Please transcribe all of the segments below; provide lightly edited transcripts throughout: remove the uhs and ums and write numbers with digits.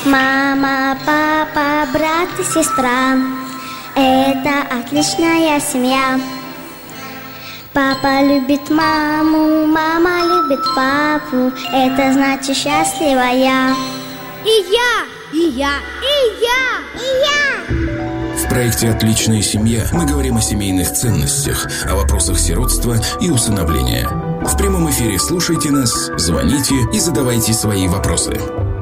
Мама, папа, брат и сестра – это отличная семья. Папа любит маму, мама любит папу, это значит счастливая. И я, и я, и я, и я. В проекте «Отличная семья» мы говорим о семейных ценностях, о вопросах сиротства и усыновления. В прямом эфире слушайте нас, звоните и задавайте свои вопросы.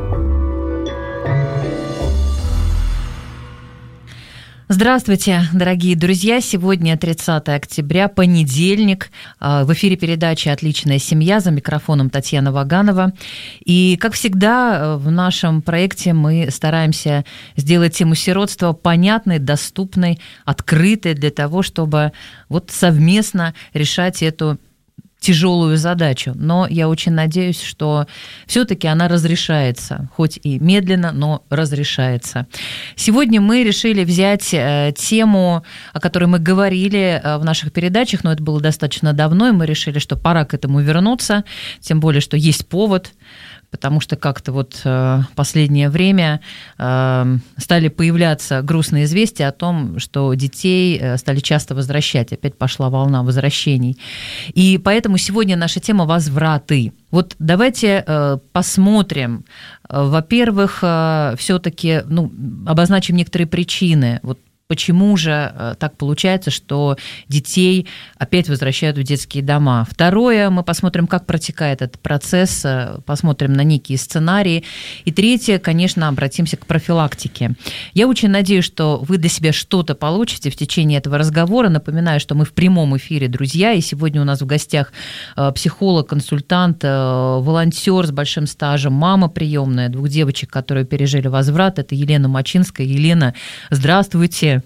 Здравствуйте, дорогие друзья! Сегодня 30 октября, понедельник. В эфире передача «Отличная семья», за микрофоном Татьяна Ваганова. И, как всегда, в нашем проекте мы стараемся сделать тему сиротства понятной, доступной, открытой для того, чтобы вот совместно решать эту тяжелую задачу, но я очень надеюсь, что все-таки она разрешается, хоть и медленно, но разрешается. Сегодня мы решили взять тему, о которой мы говорили в наших передачах, но это было достаточно давно, и мы решили, что пора к этому вернуться, тем более, что есть повод, потому что как-то вот последнее время стали появляться грустные известия о том, что детей стали часто возвращать. Опять пошла волна возвращений. И поэтому сегодня наша тема «Возвраты». Вот давайте посмотрим. Во-первых, все-таки обозначим некоторые причины. Вот почему же так получается, что детей опять возвращают в детские дома? Второе, мы посмотрим, как протекает этот процесс, посмотрим на некие сценарии. И третье, конечно, обратимся к профилактике. Я очень надеюсь, что вы для себя что-то получите в течение этого разговора. Напоминаю, что мы в прямом эфире, друзья, и сегодня у нас в гостях психолог, консультант, волонтер с большим стажем, мама приемная, 2 девочек, которые пережили возврат. Это Елена Мачинская. Елена, здравствуйте.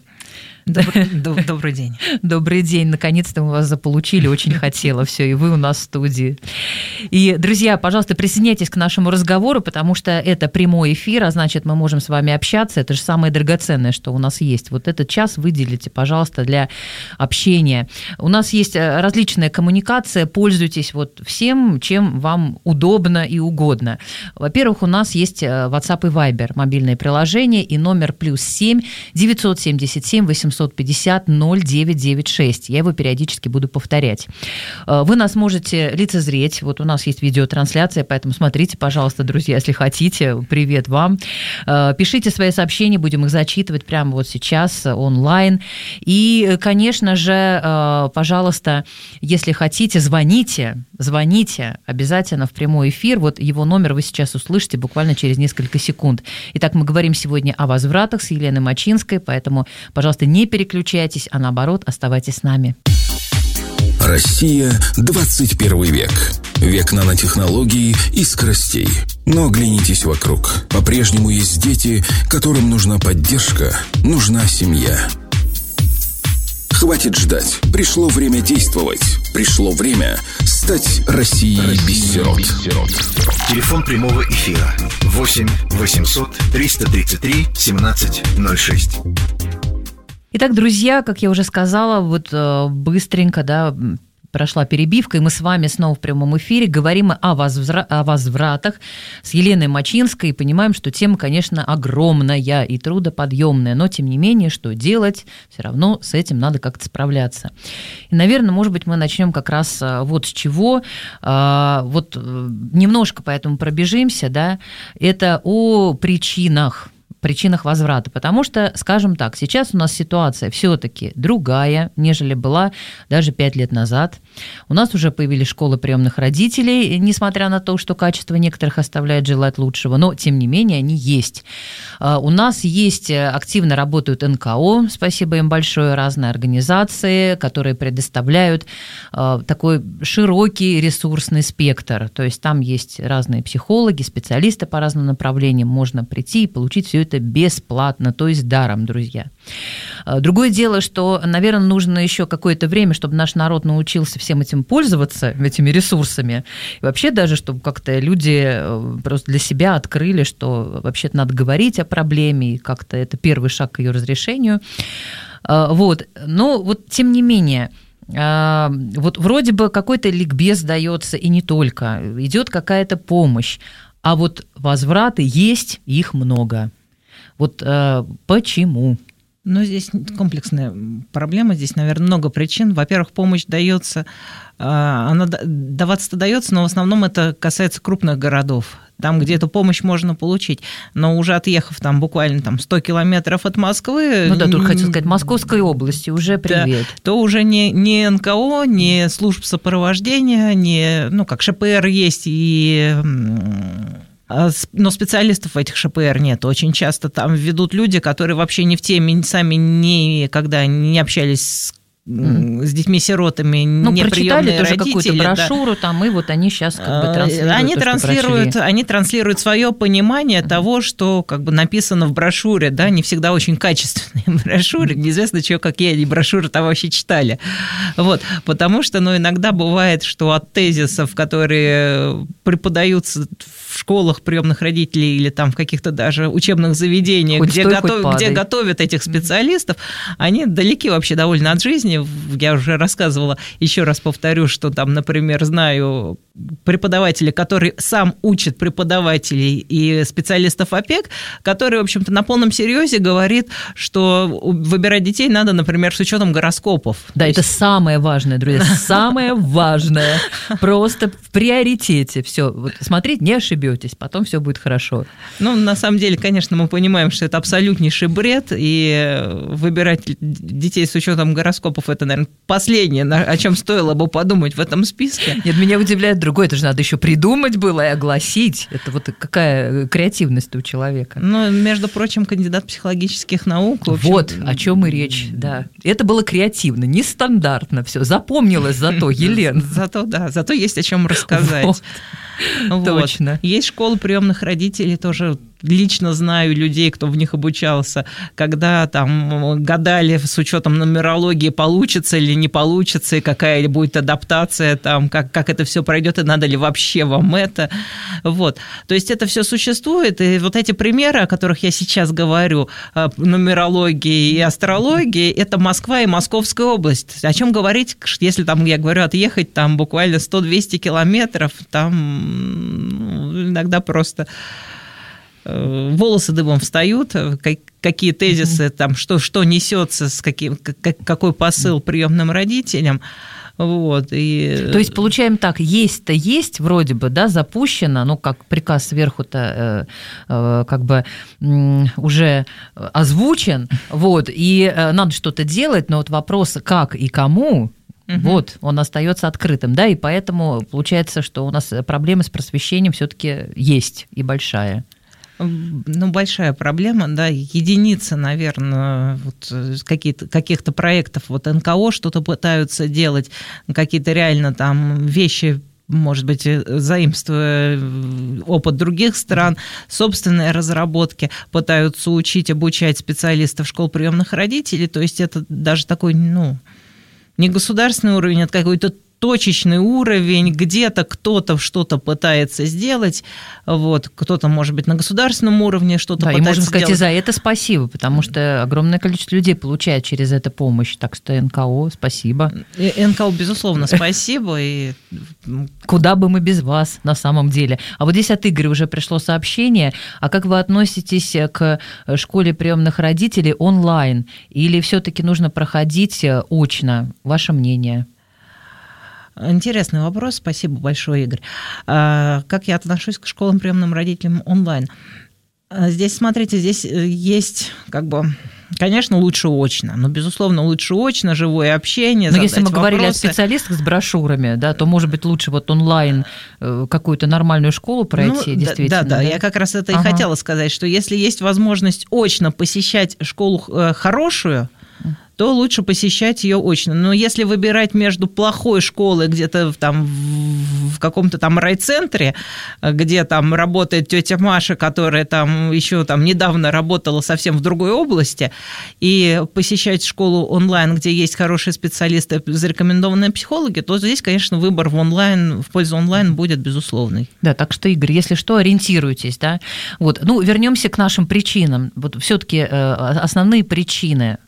Добрый день. Добрый день. Наконец-то мы вас заполучили. Очень хотела. Все, и вы у нас в студии. И, друзья, пожалуйста, присоединяйтесь к нашему разговору, потому что это прямой эфир, а значит, мы можем с вами общаться. Это же самое драгоценное, что у нас есть. Вот этот час выделите, пожалуйста, для общения. У нас есть различная коммуникация. Пользуйтесь вот всем, чем вам удобно и угодно. Во-первых, у нас есть WhatsApp и Viber, мобильное приложение, и номер +7 977 850 0996. Я его периодически буду повторять. Вы нас можете лицезреть. Вот у нас есть видеотрансляция, поэтому смотрите, пожалуйста, друзья, если хотите. Привет вам. Пишите свои сообщения, будем их зачитывать прямо вот сейчас онлайн. И, конечно же, пожалуйста, если хотите, звоните обязательно в прямой эфир. Вот его номер вы сейчас услышите буквально через несколько секунд. Итак, мы говорим сегодня о возвратах с Еленой Мачинской, поэтому, пожалуйста, не переключайтесь, а наоборот, оставайтесь с нами. Россия, 21 век. Век нанотехнологий и скоростей. Но оглянитесь вокруг. По-прежнему есть дети, которым нужна поддержка, нужна семья. Хватит ждать. Пришло время действовать. Пришло время стать Россией без сирот. Телефон прямого эфира 8 800 333 1706. Итак, друзья, как я уже сказала, вот быстренько, прошла перебивка, и мы с вами снова в прямом эфире говорим о возвратах с Еленой Мачинской и понимаем, что тема, конечно, огромная и трудоподъемная, но, тем не менее, что делать, все равно с этим надо как-то справляться. И, наверное, может быть, мы начнем как раз вот с чего. Вот немножко поэтому пробежимся, это о причинах возврата, потому что, скажем так, сейчас у нас ситуация все-таки другая, нежели была даже 5 лет назад. У нас уже появились школы приемных родителей, несмотря на то, что качество некоторых оставляет желать лучшего, но, тем не менее, они есть. У нас есть, активно работают НКО, спасибо им большое, разные организации, которые предоставляют такой широкий ресурсный спектр, то есть там есть разные психологи, специалисты по разным направлениям, можно прийти и получить все это бесплатно, то есть даром, друзья. Другое дело, что, наверное, нужно еще какое-то время, чтобы наш народ научился всем этим пользоваться, этими ресурсами. И вообще даже, чтобы как-то люди просто для себя открыли, что вообще-то надо говорить о проблеме, и как-то это первый шаг к ее разрешению. Вот. Но вот тем не менее, вот вроде бы какой-то ликбез дается, и не только. Идет какая-то помощь. а вот возвраты есть, их много. Вот почему? Ну, здесь комплексная проблема, здесь, наверное, много причин. Во-первых, помощь дается, она даваться-то дается, но в основном это касается крупных городов, там, где эту помощь можно получить. Но уже отъехав там буквально 100 километров от Москвы... Ну да, только хотел сказать, Московской области уже привет. Да, то уже не НКО, не служб сопровождения, не, как ШПР есть но специалистов в этих ШПР нет. Очень часто там ведут люди, которые вообще не в теме, сами никогда не общались с детьми-сиротами, неприемные родители. Прочитали тоже какую-то брошюру, там, и вот они сейчас транслируют. Они транслируют свое понимание того, что написано в брошюре, да, не всегда очень качественные брошюры, неизвестно, какие они брошюры там вообще читали. Вот, потому что, иногда бывает, что от тезисов, которые преподаются в школах приемных родителей или там в каких-то даже учебных заведениях, где готовят этих специалистов, они далеки вообще довольно от жизни. Я уже рассказывала, еще раз повторю, что там, например, знаю преподавателя, который сам учит преподавателей и специалистов ОПЕК, который, в общем-то, на полном серьезе говорит, что выбирать детей надо, например, с учетом гороскопов. Да, это самое важное, друзья, самое важное. Просто в приоритете. Все, вот смотрите, не ошибетесь, потом все будет хорошо. На самом деле, конечно, мы понимаем, что это абсолютнейший бред, и выбирать детей с учетом гороскопов — это, наверное, последнее, о чем стоило бы подумать в этом списке. Нет, меня удивляет другое, это же надо еще придумать было и огласить. Это вот какая креативность у человека. Между прочим, кандидат психологических наук. В общем, вот о чем и речь, да. Это было креативно, нестандартно все. Запомнилось зато, Елена. Зато есть о чем рассказать. Вот. Точно. Есть школы приемных родителей, тоже лично знаю людей, кто в них обучался, когда там гадали с учетом нумерологии, получится или не получится, и какая будет адаптация, там, как это все пройдет, и надо ли вообще вам это. Вот. То есть это все существует, и вот эти примеры, о которых я сейчас говорю, нумерологии и астрологии, это Москва и Московская область. О чем говорить, если там, я говорю, отъехать там буквально 100-200 километров, там иногда просто волосы дыбом встают, какие тезисы, там, что несется, какой посыл приемным родителям. Вот, То есть, получаем так, есть-то есть вроде бы, да, запущено, как приказ сверху-то уже озвучен, вот, и надо что-то делать, но вот вопрос, как и кому, вот, он остается открытым, да, и поэтому получается, что у нас проблемы с просвещением все-таки есть и большая. Большая проблема, да, единицы, наверное, каких-то проектов, НКО что-то пытаются делать, какие-то реально там вещи, может быть, заимствуя опыт других стран, собственные разработки, пытаются учить, обучать специалистов школ приемных родителей, то есть это даже такой, не государственный уровень, это какой-то точечный уровень, где-то кто-то что-то пытается сделать, вот, кто-то, может быть, на государственном уровне что-то пытается сделать. И можем сказать, и за это спасибо, потому что огромное количество людей получает через это помощь, так что НКО, спасибо. НКО, безусловно, спасибо. И куда бы мы без вас, на самом деле. А вот здесь от Игоря уже пришло сообщение, а как вы относитесь к школе приемных родителей онлайн, или все-таки нужно проходить очно? Ваше мнение? Интересный вопрос, спасибо большое, Игорь. Как я отношусь к школам приемным родителям онлайн? Здесь, смотрите, здесь есть конечно, лучше очно, но, безусловно, лучше очно, живое общение, но если мы вопросы. Говорили о специалистах с брошюрами, да, то, может быть, лучше онлайн какую-то нормальную школу пройти, действительно. Да, я как раз это и хотела сказать, что если есть возможность очно посещать школу хорошую, то лучше посещать ее очно. Но если выбирать между плохой школой где-то там в каком-то там райцентре, где там работает тетя Маша, которая там еще там недавно работала совсем в другой области, и посещать школу онлайн, где есть хорошие специалисты, зарекомендованные психологи, то здесь, конечно, выбор в пользу онлайн будет безусловный. Да, так что, Игорь, если что, ориентируйтесь, да. Вот, вернемся к нашим причинам. Вот все-таки основные причины.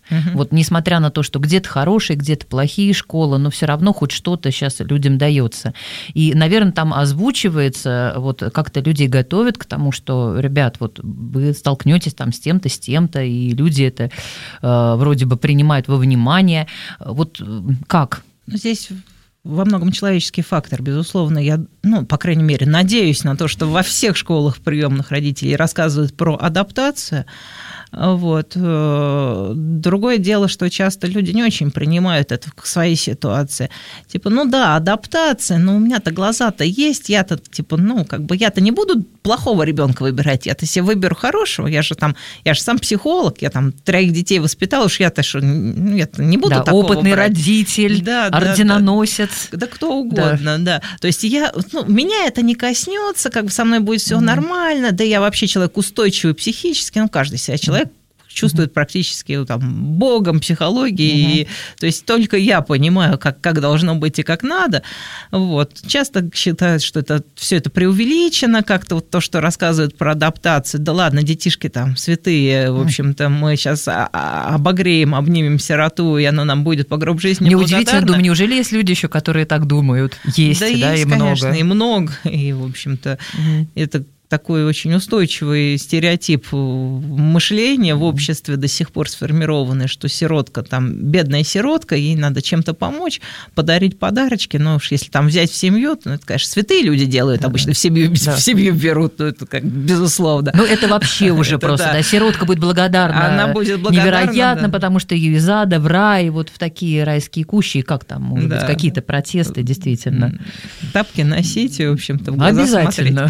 Вот несмотря на то, что где-то хорошие, где-то плохие школы, но все равно хоть что-то сейчас людям дается. И, наверное, там озвучивается, вот как-то людей готовят к тому, что, ребят, вот вы столкнетесь там с тем-то, и люди это вроде бы принимают во внимание. Вот как? Здесь во многом человеческий фактор, безусловно. Я, по крайней мере, надеюсь на то, что во всех школах приемных родителей рассказывают про адаптацию. Вот. Другое дело, что часто люди не очень принимают это к своей ситуации. Типа, адаптация, но у меня-то глаза-то есть, я-то, я-то не буду плохого ребенка выбирать, я-то себе выберу хорошего, я же сам психолог, я там 3 детей воспитал, уж я-то не буду такого опытный брать. Родитель, орденоносец. Да кто угодно, да. То есть меня это не коснется, со мной будет все нормально, да я вообще человек устойчивый психически, каждый себя человек чувствует практически Богом, психологией, то есть только я понимаю, как должно быть и как надо. Вот. Часто считают, что все это преувеличено, как-то то, что рассказывают про адаптацию. Да ладно, детишки там святые, в общем-то, мы сейчас обогреем, обнимем сироту, и оно нам будет по гроб жизни благодарно. Неудивительно, думаю, неужели есть люди еще, которые так думают? Есть, да, есть, и конечно, много. И много, и, в общем-то, это такой очень устойчивый стереотип мышления в обществе до сих пор сформированный, что сиротка, бедная сиротка, ей надо чем-то помочь, подарить подарочки, но уж если взять в семью, то это, конечно, святые люди делают, обычно в семью берут, это безусловно. Это вообще уже просто, сиротка будет благодарна. Она будет благодарна, невероятно, потому что ее из ада в рай, вот в такие райские кущи, как там, может быть, какие-то протесты, действительно. Тапки носить, в общем-то, в глаза обязательно.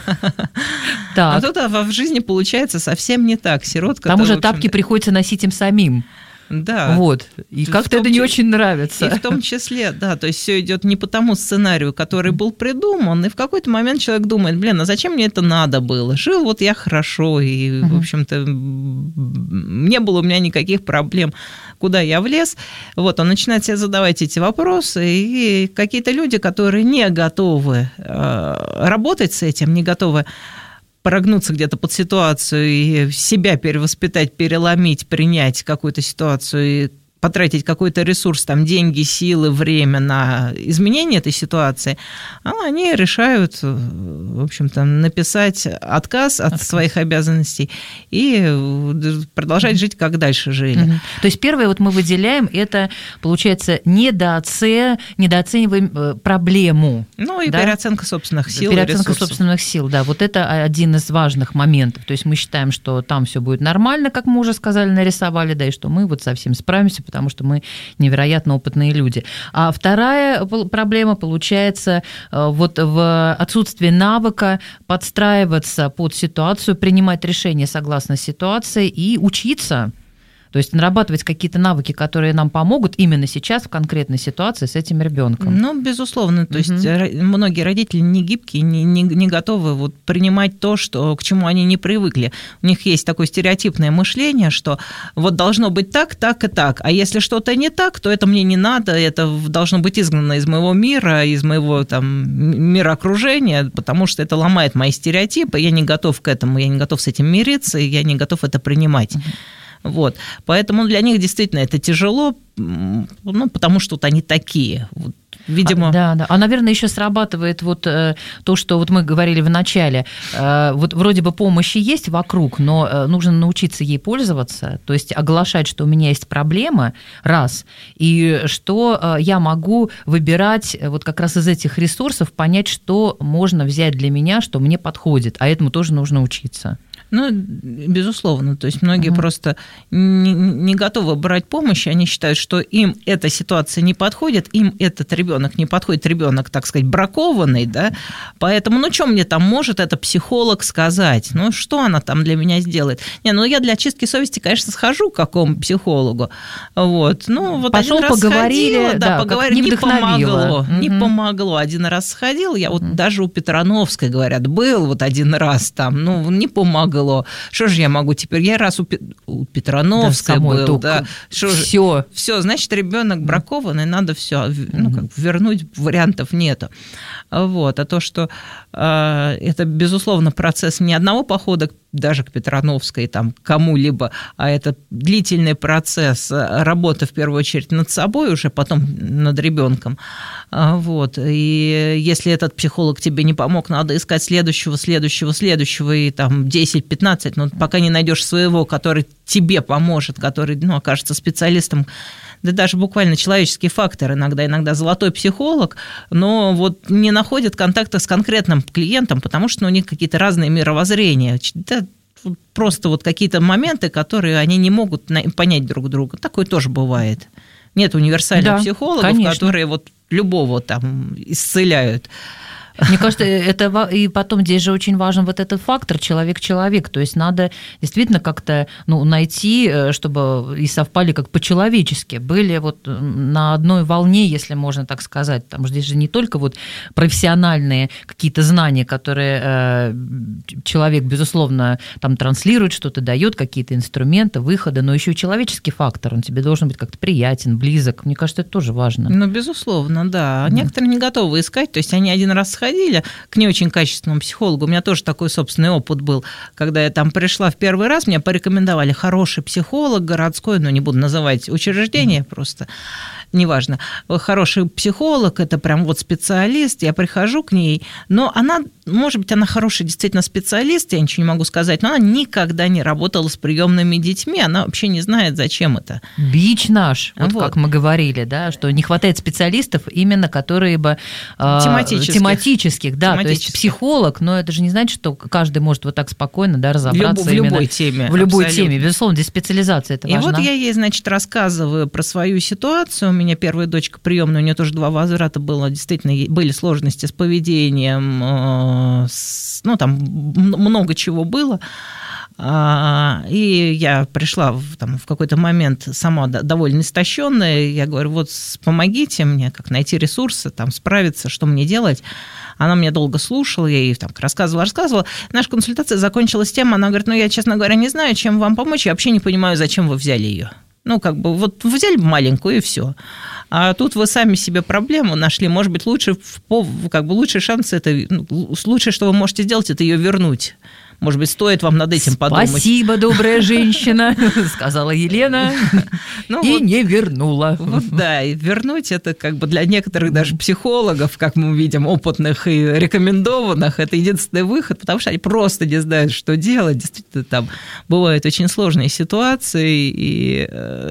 А тут в жизни получается совсем не так. Сиротка. Там уже тапки приходится носить им самим. Да. Вот. И как-то это не очень нравится. И в том числе, да, то есть все идет не по тому сценарию, который был придуман, и в какой-то момент человек думает, а зачем мне это надо было? Жил я хорошо, и, в общем-то, не было у меня никаких проблем, куда я влез. Вот, он начинает себе задавать эти вопросы, и какие-то люди, которые не готовы работать с этим, не готовы прогнуться где-то под ситуацию и себя перевоспитать, переломить, принять какую-то ситуацию и потратить какой-то ресурс, деньги, силы, время на изменение этой ситуации, они решают, в общем-то, написать отказ от своих обязанностей и продолжать жить, как дальше жили. То есть первое мы выделяем, это, получается, недооцениваем проблему. И переоценка собственных сил. Переоценка собственных сил, да. Вот это один из важных моментов. То есть мы считаем, что там все будет нормально, как мы уже сказали, нарисовали, да, и что мы со всем справимся, потому что мы невероятно опытные люди. А вторая проблема получается в отсутствии навыка подстраиваться под ситуацию, принимать решения согласно ситуации и учиться. То есть нарабатывать какие-то навыки, которые нам помогут именно сейчас в конкретной ситуации с этим ребенком. Безусловно. То есть многие родители не гибкие, не готовы принимать то, к чему они не привыкли. У них есть такое стереотипное мышление, что должно быть так, так и так. А если что-то не так, то это мне не надо, это должно быть изгнано из моего мира, из моего мироокружения, потому что это ломает мои стереотипы, я не готов к этому, я не готов с этим мириться, и я не готов это принимать. Вот. Поэтому для них действительно это тяжело, потому что они такие. Видимо. Да. А, наверное, еще срабатывает то, что мы говорили в начале. Вроде бы помощи есть вокруг, но нужно научиться ей пользоваться, то есть оглашать, что у меня есть проблема, раз, и что я могу выбирать как раз из этих ресурсов, понять, что можно взять для меня, что мне подходит, а этому тоже нужно учиться. Безусловно. То есть многие просто не готовы брать помощь, они считают, что им эта ситуация не подходит, им этот ребенок не подходит, ребенок, так сказать, бракованный, да, поэтому, что мне может это психолог сказать, что она там для меня сделает? Я для очистки совести, конечно, схожу к какому психологу, Пошел, один раз поговорили, сходила, поговорили, не помогло, один раз сходила, я даже у Петрановской, говорят, был один раз там, не помогло. Что же я могу теперь? Я раз у Петрановской был, да. Все, значит, ребенок бракованный, надо все, вернуть вариантов нету. А то, что это, безусловно, процесс не одного похода к даже к Петрановской, там, кому-либо, а это длительный процесс работы, в первую очередь, над собой, уже потом над ребенком. Вот. И если этот психолог тебе не помог, надо искать следующего, и там 10-15, но пока не найдешь своего, который тебе поможет, который, окажется специалистом, да даже буквально человеческий фактор, иногда золотой психолог, но вот не находят контакта с конкретным клиентом, потому что у них какие-то разные мировоззрения, да, просто вот какие-то моменты, которые они не могут понять друг друга. Такое тоже бывает. Нет универсальных психологов, конечно, которые вот любого там исцеляют. Мне кажется, это и потом здесь же очень важен вот этот фактор человек-человек, то есть надо действительно как-то найти, чтобы и совпали как по-человечески, были вот на одной волне, если можно так сказать, потому что здесь же не только вот профессиональные какие-то знания, которые человек, безусловно, там транслирует, что-то дает, какие-то инструменты, выходы, но еще и человеческий фактор, он тебе должен быть как-то приятен, близок, мне кажется, это тоже важно. Безусловно, да. Некоторые не готовы искать, то есть они один раз сходили к не очень качественному психологу. У меня тоже такой собственный опыт был. Когда я там пришла в первый раз, мне порекомендовали хороший психолог городской, не буду называть учреждение, просто неважно. Хороший психолог, это прям вот специалист, я прихожу к ней, но она, может быть, она хороший действительно специалист, я ничего не могу сказать, но она никогда не работала с приемными детьми, она вообще не знает, зачем это. Бич наш, вот как мы говорили, да, что не хватает специалистов именно, которые бы тематических, да, то есть психолог, но это же не значит, что каждый может вот так спокойно, да, разобраться в любой теме. В любой теме, безусловно, здесь специализация, это важно. И вот я ей, рассказываю про свою ситуацию. У меня первая дочка приемная, у нее тоже 2 возврата было, действительно, были сложности с поведением, там много чего было. И я пришла в какой-то момент сама довольно истощенная, я говорю, вот помогите мне, как найти ресурсы, справиться, что мне делать. Она меня долго слушала, я ей рассказывала. Наша консультация закончилась тем, она говорит, я, честно говоря, не знаю, чем вам помочь, я вообще не понимаю, зачем вы взяли ее. Вот взяли бы маленькую, и все. А тут вы сами себе проблему нашли. Может быть, лучший шанс, лучшее, что вы можете сделать, это ее вернуть. Может быть, стоит вам над этим подумать. Спасибо, добрая женщина, сказала Елена, и не вернула. Да, и вернуть это для некоторых даже психологов, как мы видим, опытных и рекомендованных, это единственный выход, потому что они просто не знают, что делать. Действительно, там бывают очень сложные ситуации, и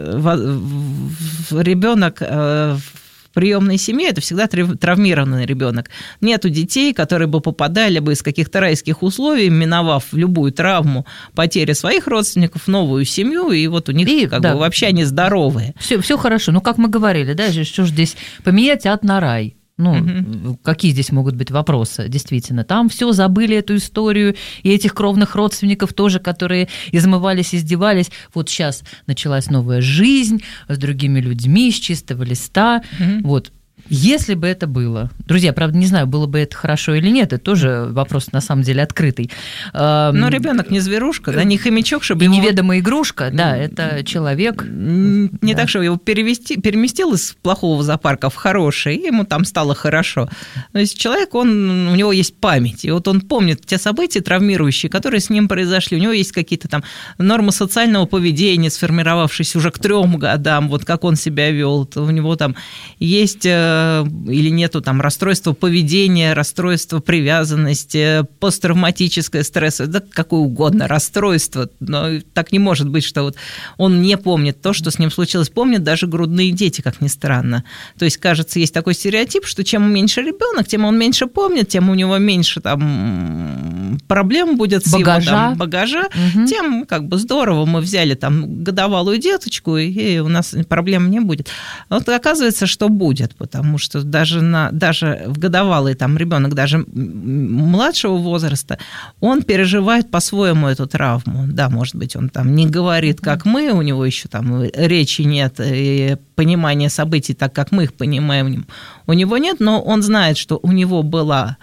ребенок в приемной семье это всегда травмированный ребенок. Нету детей, которые бы попадали бы из каких-то райских условий, миновав любую травму, потери своих родственников, новую семью, и вот у них вообще они здоровые. Все хорошо. Как мы говорили, да, что же здесь поменять ад на рай? Какие здесь могут быть вопросы, действительно. Там все забыли эту историю, и этих кровных родственников тоже, которые измывались, издевались. Вот сейчас началась новая жизнь с другими людьми, с чистого листа. Вот. Если бы это было, друзья, правда, не знаю, было бы это хорошо или нет, это тоже вопрос на самом деле открытый. Но ребенок не зверушка, да, не хомячок, чтобы его... неведомая игрушка, да, это человек. Не так, чтобы его переместил из плохого зоопарка в хороший, и ему там стало хорошо. То есть человек, у него есть память, и вот он помнит те события травмирующие, которые с ним произошли. У него есть какие-то там нормы социального поведения, сформировавшиеся уже к 3 годам, вот как он себя вел. У него там есть или нету там расстройства поведения, расстройства привязанности, посттравматическое стресс, да какое угодно расстройство, но так не может быть, что вот он не помнит то, что с ним случилось. Помнят даже грудные дети, как ни странно. То есть, кажется, есть такой стереотип, что чем меньше ребенок, тем он меньше помнит, тем у него меньше там проблем будет с его багажа, тем здорово, мы взяли там годовалую деточку, и у нас проблем не будет. Вот оказывается, что будет, потому что даже в годовалый там ребенок, даже младшего возраста, он переживает по-своему эту травму. Да, может быть, он там не говорит, как мы, у него еще там речи нет, и понимания событий так, как мы их понимаем, у него нет, но он знает, что у него была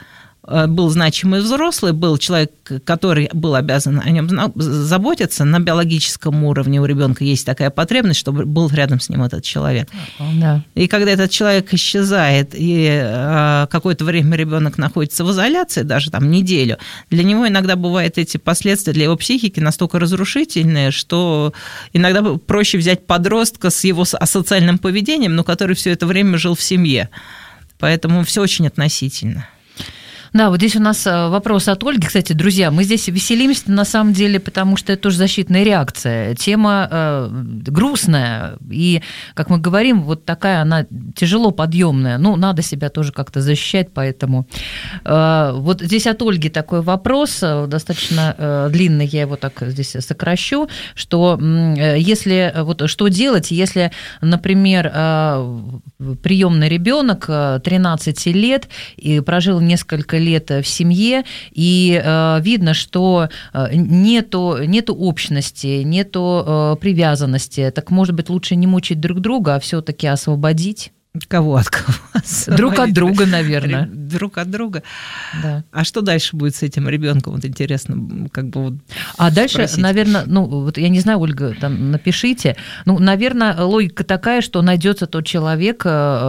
был значимый взрослый, был человек, который был обязан о нем заботиться. На биологическом уровне у ребенка есть такая потребность, чтобы был рядом с ним этот человек. Да. И когда этот человек исчезает, и какое-то время ребенок находится в изоляции, даже там неделю, для него иногда бывают эти последствия для его психики настолько разрушительные, что иногда проще взять подростка с его асоциальным поведением, но который все это время жил в семье. Поэтому все очень относительно. Да, вот здесь у нас вопрос от Ольги. Кстати, друзья, мы здесь веселимся на самом деле, потому что это тоже защитная реакция. Тема грустная, и, как мы говорим, вот такая она тяжело подъемная. Ну, надо себя тоже как-то защищать, поэтому... Вот здесь от Ольги такой вопрос, достаточно длинный, я его так здесь сокращу, что если... Вот что делать, если, например, приемный ребенок 13 лет и прожил несколько лет в семье, и видно, что нету общности, нету привязанности, так, может быть, лучше не мучить друг друга, а все-таки освободить? Кого от кого? Друг от друга, наверное. Друг от друга. Да. А что дальше будет с этим ребенком? Вот интересно, как бы вот. А дальше, спросить. наверное, ну вот я не знаю, Ольга, там напишите. Ну, наверное, логика такая, что найдется тот человек,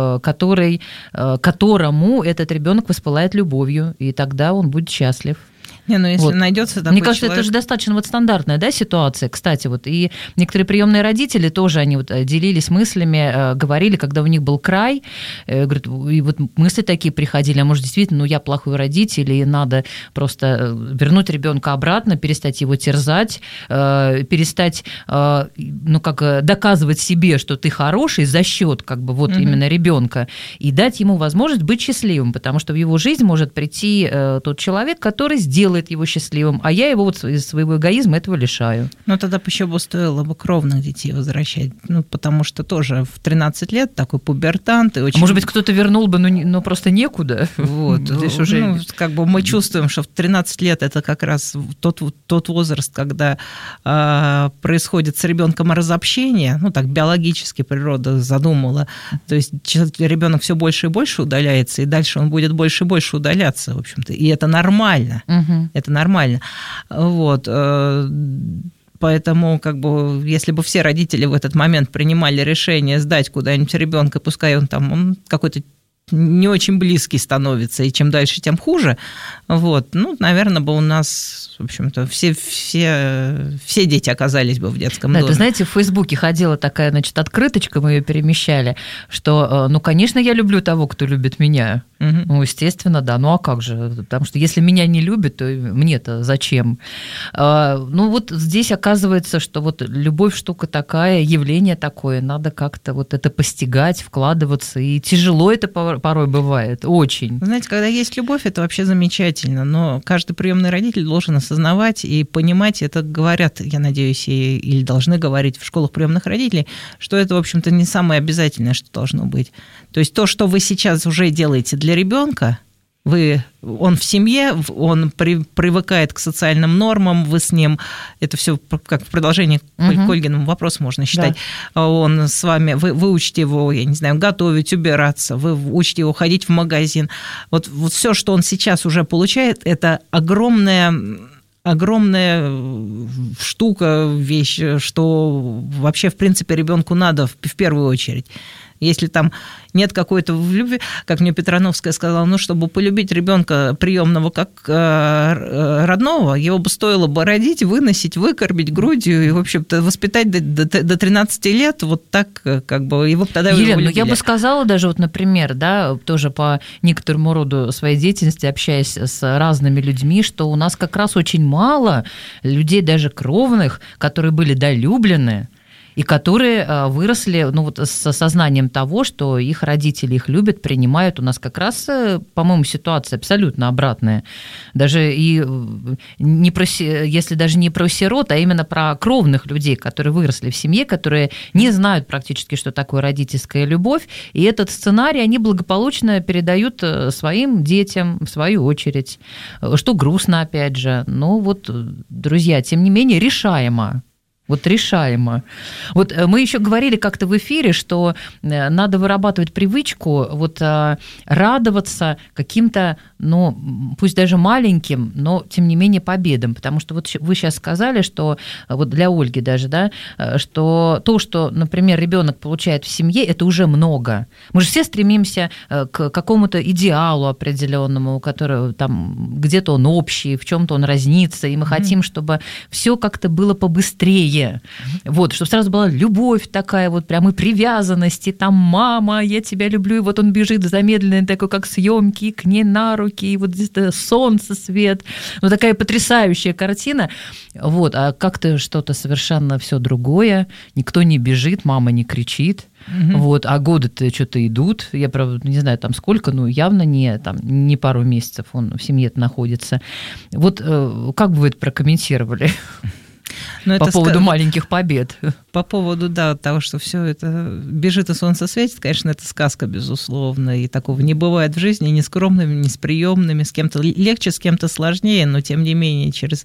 которому этот ребенок воспылает любовью, и тогда он будет счастлив. Не, ну если вот. найдется такой Мне кажется, человек... это же достаточно вот стандартная, да, ситуация, кстати, вот, и некоторые приемные родители тоже, они вот делились мыслями, говорили, когда у них был край, говорят, и вот мысли такие приходили, а может, действительно, ну, я плохой родитель, и надо просто вернуть ребенка обратно, перестать его терзать, перестать, ну, как доказывать себе, что ты хороший за счет, как бы, вот именно ребенка, и дать ему возможность быть счастливым, потому что в его жизнь может прийти тот человек, который сделает его счастливым, а я его вот из своего эгоизма этого лишаю. Ну, тогда еще бы стоило бы кровных детей возвращать, ну, потому что тоже в 13 лет такой пубертант. И очень... Может быть, кто-то вернул бы, но просто некуда. Вот. Здесь уже... Ну, как бы мы чувствуем, что в 13 лет это как раз тот возраст, когда происходит с ребенком разобщение, ну, так биологически природа задумала, то есть ребенок все больше и больше удаляется, и дальше он будет больше и больше удаляться, в общем-то, и это нормально. Это нормально. Вот. Поэтому, как бы, если бы все родители в этот момент принимали решение сдать куда-нибудь ребенка, пускай он какой-то не очень близкий становится, и чем дальше, тем хуже, вот, ну, наверное, бы у нас, в общем-то, все дети оказались бы в детском доме. Да, ты знаете, в Фейсбуке ходила такая, значит, открыточка, мы ее перемещали, что, ну, конечно, я люблю того, кто любит меня. Ну, естественно, да. Ну, а как же? Потому что если меня не любят, то мне-то зачем? Ну, вот здесь оказывается, что вот любовь штука такая, явление такое, надо как-то вот это постигать, вкладываться, и тяжело это порой бывает, очень. Знаете, когда есть любовь, это вообще замечательно, но каждый приемный родитель должен осознавать и понимать, это говорят, я надеюсь, или должны говорить в школах приемных родителей, что это, в общем-то, не самое обязательное, что должно быть. То есть то, что вы сейчас уже делаете для ребенка, он в семье, он привыкает к социальным нормам, вы с ним, это все как в продолжении к Ольгиному вопросу можно считать, да. Он с вами, вы учите его, я не знаю, готовить, убираться, вы учите его ходить в магазин. Вот все, что он сейчас уже получает, это огромная штука, вещь, что вообще, в принципе, ребенку надо в первую очередь. Если там нет какой-то любви, как мне Петрановская сказала, ну, чтобы полюбить ребенка приемного как родного, его бы стоило бы родить, выносить, выкормить грудью и, в общем-то, воспитать до 13 лет, вот так, как бы, его тогда Елена, его ну, любили. я бы сказала даже, вот, например, да, тоже по некоторому роду своей деятельности, общаясь с разными людьми, что у нас как раз очень мало людей, даже кровных, которые были долюблены, и которые выросли, ну, вот, с сознанием того, что их родители их любят, принимают. У нас как раз, по-моему, ситуация абсолютно обратная. Даже и не про, если даже не про сирот, а именно про кровных людей, которые выросли в семье, которые не знают практически, что такое родительская любовь. И этот сценарий они благополучно передают своим детям, в свою очередь. Что грустно, опять же. Но вот, друзья, тем не менее, решаемо. Вот решаемо. Вот мы еще говорили как-то в эфире, что надо вырабатывать привычку вот радоваться каким-то, ну, пусть даже маленьким, но тем не менее победам. Потому что вот вы сейчас сказали, что вот для Ольги даже, да, что то, что, например, ребенок получает в семье, это уже много. Мы же все стремимся к какому-то идеалу определенному, который там где-то он общий, в чем-то он разнится, и мы хотим, чтобы все как-то было побыстрее. Вот, чтобы сразу была любовь такая, вот прям и привязанность, и там мама, я тебя люблю, и вот он бежит замедленно, такой, как съемки, и к ней на руки, и вот здесь солнце, свет. Ну, такая потрясающая картина. Вот, а как-то что-то совершенно все другое. Никто не бежит, мама не кричит. Вот, а годы-то что-то идут. Я, правда, не знаю, там сколько, но явно не пару месяцев он в семье-то находится. Вот как бы вы это прокомментировали? По поводу маленьких побед. По поводу, да, того, что все это бежит и солнце светит, конечно, это сказка, безусловно, и такого не бывает в жизни ни с скромными, ни с приемными, с кем-то легче, с кем-то сложнее, но тем не менее через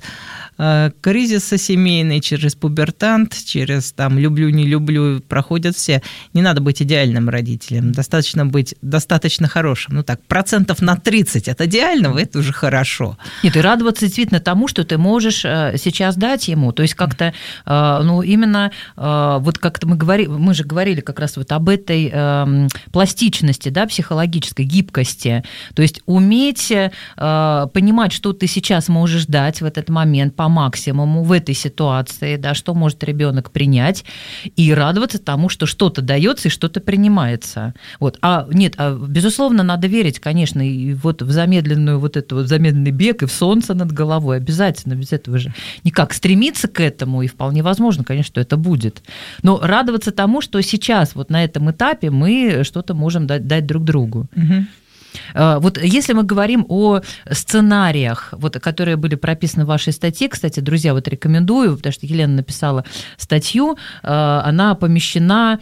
кризисы семейные, через пубертант, через там люблю, не люблю проходят все. Не надо быть идеальным родителем, достаточно быть достаточно хорошим. Ну так, 30% от идеального, это уже хорошо. Нет, и радоваться действительно тому, что ты можешь сейчас дать ему. То есть как-то, ну, именно вот как-то мы же говорили как раз вот об этой пластичности, да, психологической гибкости. То есть уметь понимать, что ты сейчас можешь дать в этот момент по максимуму в этой ситуации, да, что может ребенок принять, и радоваться тому, что что-то дается и что-то принимается. Вот. Безусловно, надо верить, конечно, и вот в замедленную вот эту вот замедленный бег и в солнце над головой обязательно, без этого же никак. Стремиться к этому, и вполне возможно, конечно, что это будет. Но радоваться тому, что сейчас вот на этом этапе мы что-то можем дать друг другу. Угу. Вот если мы говорим о сценариях, вот, которые были прописаны в вашей статье, кстати, друзья, вот рекомендую, потому что Елена написала статью, она помещена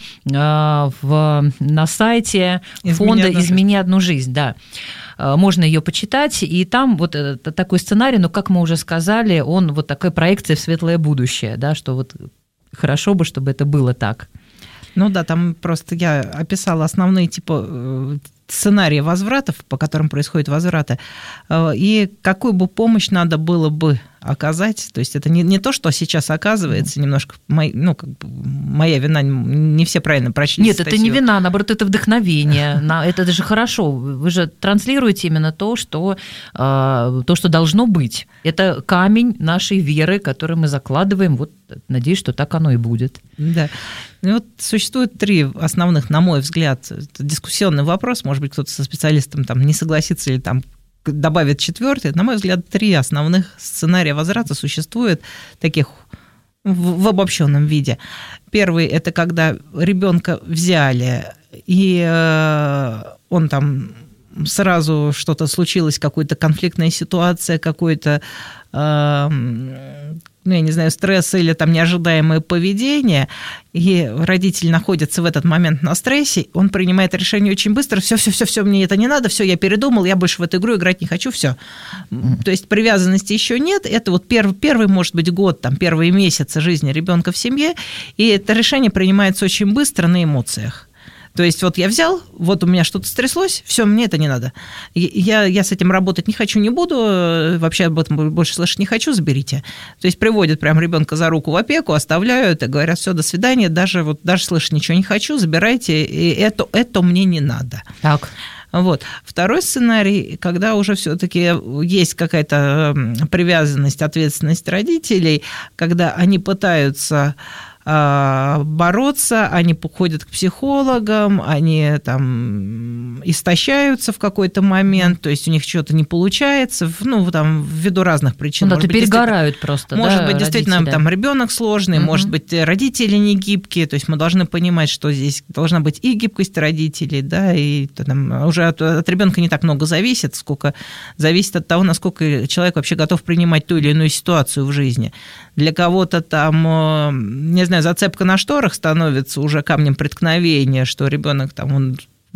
на сайте фонда «Измени одну жизнь», да. Можно ее почитать, и там вот такой сценарий, но, как мы уже сказали, он вот такая проекция в светлое будущее, да, что вот хорошо бы, чтобы это было так. Ну да, там просто я описала основные сценарии возвратов, по которым происходят возвраты, и какую бы помощь надо было бы оказать. То есть это не то, что сейчас оказывается, немножко моя вина, не все правильно прочли. Нет, статью. Это не вина, наоборот, это вдохновение. Это даже хорошо. Вы же транслируете именно то, что должно быть. Это камень нашей веры, который мы закладываем. Вот, надеюсь, что так оно и будет. Да. И вот существует 3 основных, на мой взгляд, дискуссионный вопрос. Может быть, кто-то со специалистом там не согласится или там добавит 4. На мой взгляд, 3 основных сценария возврата существует, таких в обобщенном виде. Первый – это когда ребенка взяли, и он там сразу что-то случилось, какая-то конфликтная ситуация, какой-то, я не знаю, стресс или там неожидаемое поведение, и родитель находится в этот момент на стрессе, он принимает решение очень быстро, все, мне это не надо, все, я передумал, я больше в эту игру играть не хочу, все. То есть привязанности еще нет, это вот первый, может быть, год, там, первые месяцы жизни ребенка в семье, и это решение принимается очень быстро на эмоциях. То есть вот я взял, вот у меня что-то стряслось, все, мне это не надо. Я с этим работать не хочу, не буду, вообще об этом больше слышать не хочу, заберите. То есть приводят прям ребенка за руку в опеку, оставляют и говорят, все, до свидания, даже слышать ничего не хочу, забирайте, и это мне не надо. Так. Вот. Второй сценарий, когда уже все-таки есть какая-то привязанность, ответственность родителей, когда они пытаются бороться, они ходят к психологам, они там истощаются в какой-то момент, то есть у них что-то не получается, ввиду разных причин. Ну, да, перегорают просто. Может быть, действительно, там ребенок сложный, может быть, родители не гибкие, то есть мы должны понимать, что здесь должна быть и гибкость родителей, да, и там, уже от ребенка не так много зависит, сколько зависит от того, насколько человек вообще готов принимать ту или иную ситуацию в жизни. Для кого-то там, не знаю, зацепка на шторах становится уже камнем преткновения, что ребенок там, он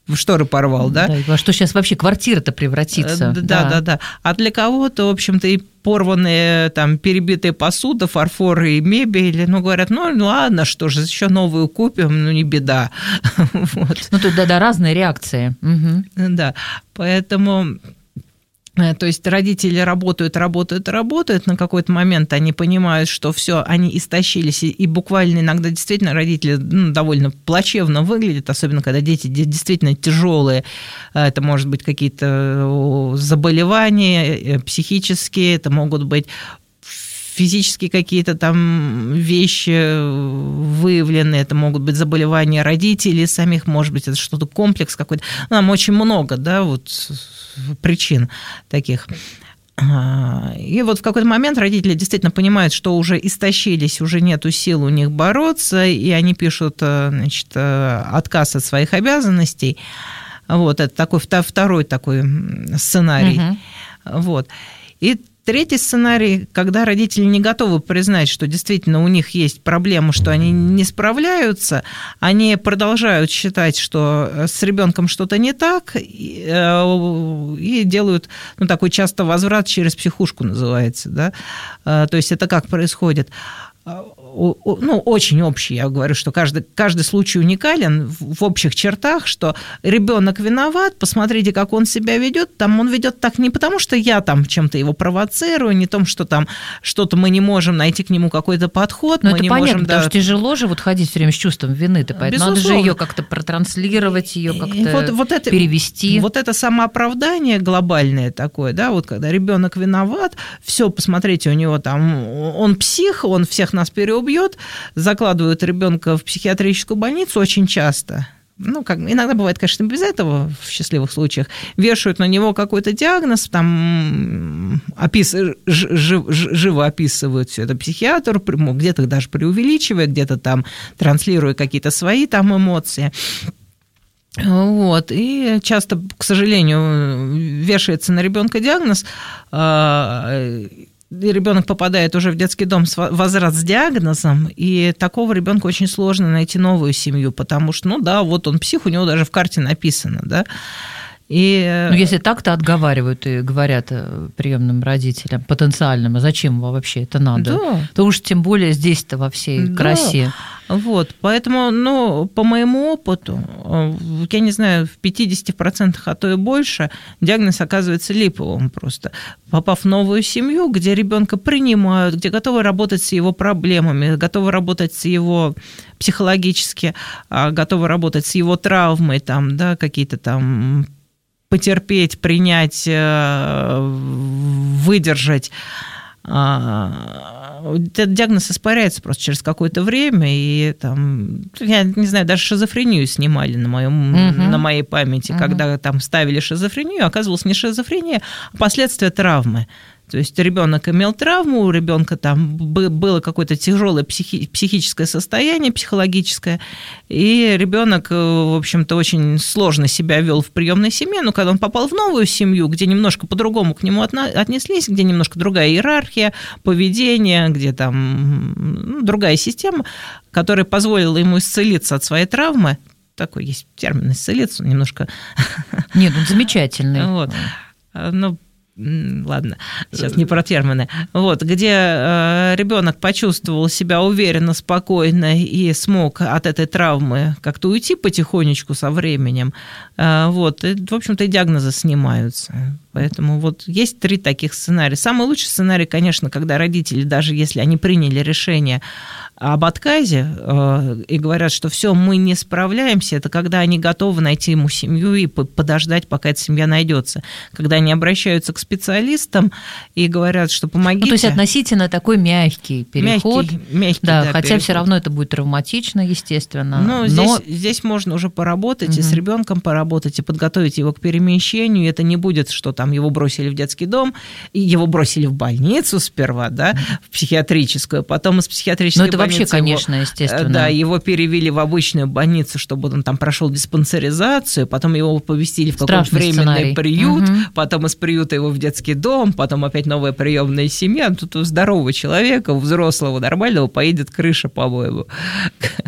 шторы порвал, да? Да, и во что сейчас вообще квартира-то превратится. Да. А для кого-то, в общем-то, и порванные, там, перебитые посуда, фарфор и мебель, говорят, ладно, что же, еще новую купим, не беда. Вот. Тут, разные реакции. Угу. Да, поэтому... То есть родители работают, на какой-то момент они понимают, что все, они истощились, и буквально иногда действительно родители довольно плачевно выглядят, особенно когда дети действительно тяжелые. Это может быть какие-то заболевания психические, это могут быть физические какие-то там вещи выявлены, это могут быть заболевания родителей самих, может быть, это что-то комплекс какой-то. Там очень много, причин таких. И вот в какой-то момент родители действительно понимают, что уже истощились, уже нету сил у них бороться, и они пишут, отказ от своих обязанностей. Вот, это второй такой сценарий. Вот. И третий сценарий, когда родители не готовы признать, что действительно у них есть проблема, что они не справляются, они продолжают считать, что с ребенком что-то не так, и делают, такой часто возврат через психушку называется, да. То есть это как происходит? Очень общий, я говорю, что каждый случай уникален в общих чертах, что ребенок виноват, посмотрите, как он себя ведет, там он ведет так не потому, что я там чем-то его провоцирую, не том, что там что-то мы не можем найти к нему какой-то подход. Но это понятно, потому что тяжело же ходить все время с чувством вины-то, поэтому надо же ее как-то протранслировать, ее как-то перевести. Вот это самооправдание глобальное такое, да, вот когда ребенок виноват, все, посмотрите, у него там, он псих, он всех нас переубьет, закладывают ребенка в психиатрическую больницу очень часто. Иногда бывает, конечно, без этого в счастливых случаях. Вешают на него какой-то диагноз, там живо описывают все это психиатр, где-то даже преувеличивая, где-то там транслируя какие-то свои там эмоции. Вот. И часто, к сожалению, вешается на ребенка диагноз, и ребенок попадает уже в детский дом возврат с диагнозом, и такого ребенка очень сложно найти новую семью, потому что, вот он псих, у него даже в карте написано, да. И... если так-то отговаривают и говорят приемным родителям, потенциальным, а зачем вообще это надо? Да. То уж тем более здесь-то во всей красе. Вот, поэтому, по моему опыту, я не знаю, в 50%, а то и больше, диагноз оказывается липовым просто. Попав в новую семью, где ребенка принимают, где готовы работать с его проблемами, готовы работать с его психологически, готовы работать с его травмой, там, да, какие-то там потерпеть, принять, выдержать. Этот диагноз испаряется просто через какое-то время, и там, я не знаю, даже шизофрению снимали на моей памяти, когда там ставили шизофрению, оказывалось не шизофрения, а последствия травмы. То есть ребенок имел травму, у ребенка там было какое-то тяжелое психическое состояние, психологическое, и ребенок, в общем-то, очень сложно себя вел в приемной семье, но когда он попал в новую семью, где немножко по-другому к нему отнеслись, где немножко другая иерархия, поведение, где там другая система, которая позволила ему исцелиться от своей травмы, такой есть термин «исцелиться», он немножко... Нет, он замечательный. Вот. Ладно, сейчас не про термины. Вот, где ребенок почувствовал себя уверенно, спокойно и смог от этой травмы как-то уйти потихонечку со временем. Вот, и, в общем-то, и диагнозы снимаются. Поэтому вот есть 3 таких сценария. Самый лучший сценарий, конечно, когда родители, даже если они приняли решение об отказе и говорят, что все, мы не справляемся, это когда они готовы найти ему семью и подождать, пока эта семья найдется. Когда они обращаются к специалистам и говорят, что помогите. То есть относительно такой мягкий переход. Мягкий, да, хотя переход. Все равно это будет травматично, естественно. Но... Здесь можно уже поработать и с ребенком поработать, и подготовить его к перемещению. И это не будет, что там его бросили в детский дом, и его бросили в больницу сперва, да, в психиатрическую, потом из психиатрической больницы. Вообще, конечно, естественно. Да, его перевели в обычную больницу, чтобы он там прошел диспансеризацию, потом его поместили в какой-то временный приют, потом из приюта его в детский дом, потом опять новая приемная семья. Тут у здорового человека, у взрослого, нормального поедет крыша, по-моему.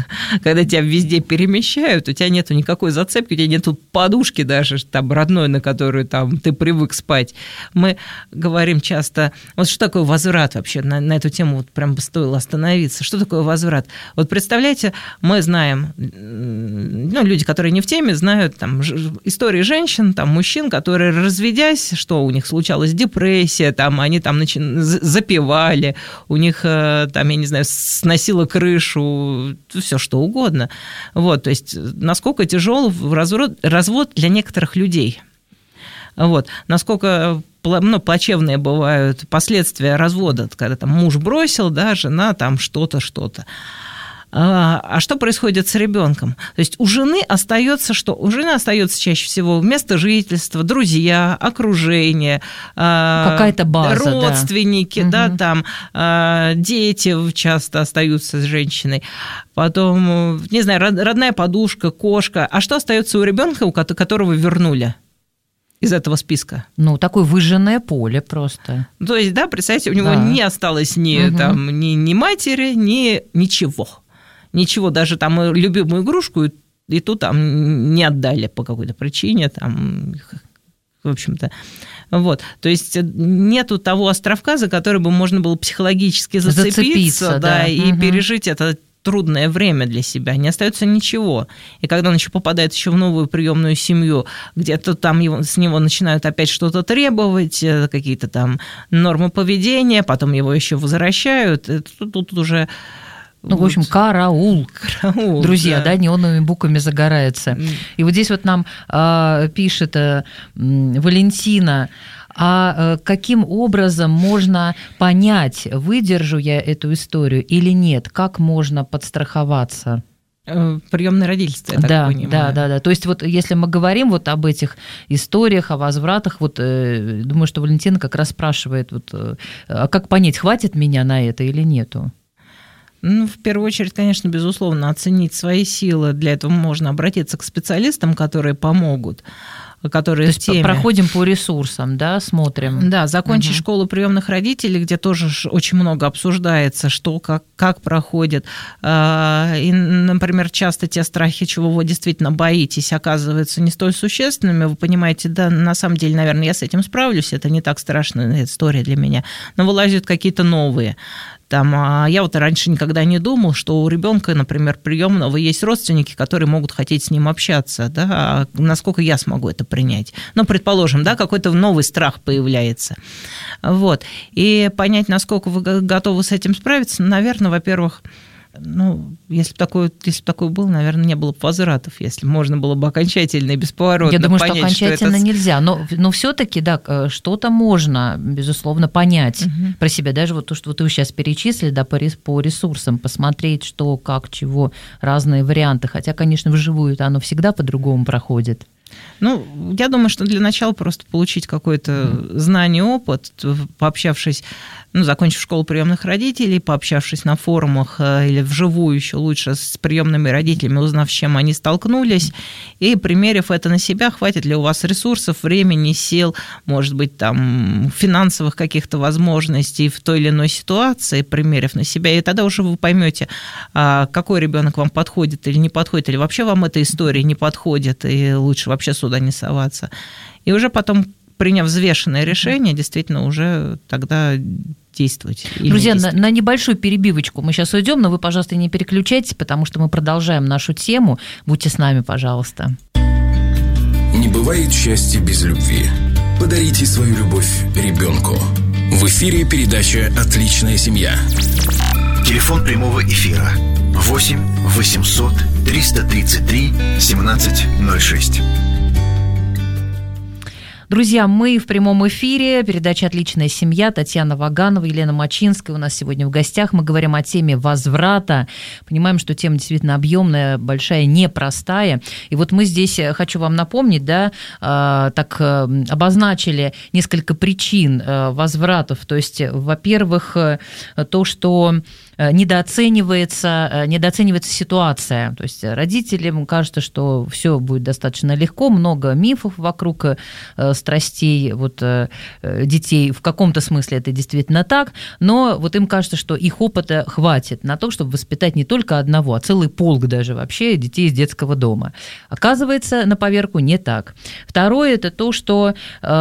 когда тебя везде перемещают, у тебя нету никакой зацепки, у тебя нету подушки даже там родной, на которую там ты привык спать. Мы говорим часто, вот что такое возврат вообще, на эту тему вот прям бы стоило остановиться. Что такое возврат? Вот представляете, мы знаем, люди, которые не в теме, знают там истории женщин, там мужчин, которые, разведясь, что у них случалась депрессия, там они там запивали, у них там, я не знаю, сносило крышу, все что угодно. Вот, то есть насколько тяжел развод для некоторых людей. Вот, насколько плачевные бывают последствия развода, когда там муж бросил, да, жена там что-то. А что происходит с ребенком? То есть у жены остается что? У жены остается чаще всего место жительства, друзья, окружение, какая-то база, родственники, да, там дети часто остаются с женщиной. Потом, не знаю, родная подушка, кошка. А что остается у ребенка, у которого вернули из этого списка? Такое выжженное поле просто. То есть, да, представьте, у него не осталось ни матери, ни ничего. Ничего, даже там любимую игрушку и ту там не отдали по какой-то причине, там, в общем-то. Вот. То есть нету того островка, за который бы можно было психологически зацепиться да, и пережить это трудное время для себя, не остается ничего. И когда он еще попадает еще в новую приемную семью, где-то там с него начинают опять что-то требовать, какие-то там нормы поведения, потом его еще возвращают, тут уже... в общем, караул, друзья, да, неоновыми буквами загорается. И вот здесь вот нам пишет Валентина, а каким образом можно понять, выдержу я эту историю или нет? Как можно подстраховаться? Приемное родительство, я так понимаю. Да. То есть вот если мы говорим вот об этих историях, о возвратах, вот думаю, что Валентина как раз спрашивает, вот, а как понять, хватит меня на это или нету? В первую очередь, конечно, безусловно, оценить свои силы. Для этого можно обратиться к специалистам, которые помогут, которые то есть в теме. Проходим по ресурсам, да, смотрим. Да, закончить школу приемных родителей, где тоже очень много обсуждается, что, как проходит. И, например, часто те страхи, чего вы действительно боитесь, оказываются не столь существенными. Вы понимаете, да, на самом деле, наверное, я с этим справлюсь, это не так страшная история для меня. Но вылазят какие-то новые. Я вот раньше никогда не думал, что у ребенка, например, приемного есть родственники, которые могут хотеть с ним общаться, да, а насколько я смогу это принять. Предположим, да, какой-то новый страх появляется. Вот. И понять, насколько вы готовы с этим справиться, наверное, во-первых, если бы такое было, наверное, не было бы возвратов, если можно было бы окончательно и бесповоротно понять, я думаю, что окончательно нельзя, но все-таки, да, что-то можно, безусловно, понять про себя, даже вот то, что вы сейчас перечислили, да, по ресурсам, посмотреть, что, как, чего, разные варианты, хотя, конечно, вживую оно всегда по-другому проходит. Я думаю, что для начала просто получить какое-то знание, опыт, пообщавшись, закончив школу приемных родителей, пообщавшись на форумах или вживую еще лучше с приемными родителями, узнав, с чем они столкнулись, и примерив это на себя, хватит ли у вас ресурсов, времени, сил, может быть, там, финансовых каких-то возможностей в той или иной ситуации, примерив на себя, и тогда уже вы поймете, какой ребенок вам подходит или не подходит, или вообще вам эта история не подходит, и лучше вообще сюда не соваться. И уже потом, приняв взвешенное решение, действительно уже тогда действовать. Друзья, на небольшую перебивочку мы сейчас уйдем, но вы, пожалуйста, не переключайтесь, потому что мы продолжаем нашу тему. Будьте с нами, пожалуйста. Не бывает счастья без любви. Подарите свою любовь ребенку. В эфире передача «Отличная семья». Телефон прямого эфира 8 800 333 1706. Друзья, мы в прямом эфире, передача «Отличная семья», Татьяна Ваганова, Елена Мачинская у нас сегодня в гостях. Мы говорим о теме возврата. Понимаем, что тема действительно объемная, большая, непростая. И вот мы здесь, хочу вам напомнить, да, так обозначили несколько причин возвратов. То есть, во-первых, то, что недооценивается ситуация. То есть родителям кажется, что все будет достаточно легко, много мифов вокруг страстей детей. В каком-то смысле это действительно так, но вот им кажется, что их опыта хватит на то, чтобы воспитать не только одного, а целый полк даже вообще детей из детского дома. Оказывается, на поверку не так. Второе – это то, что,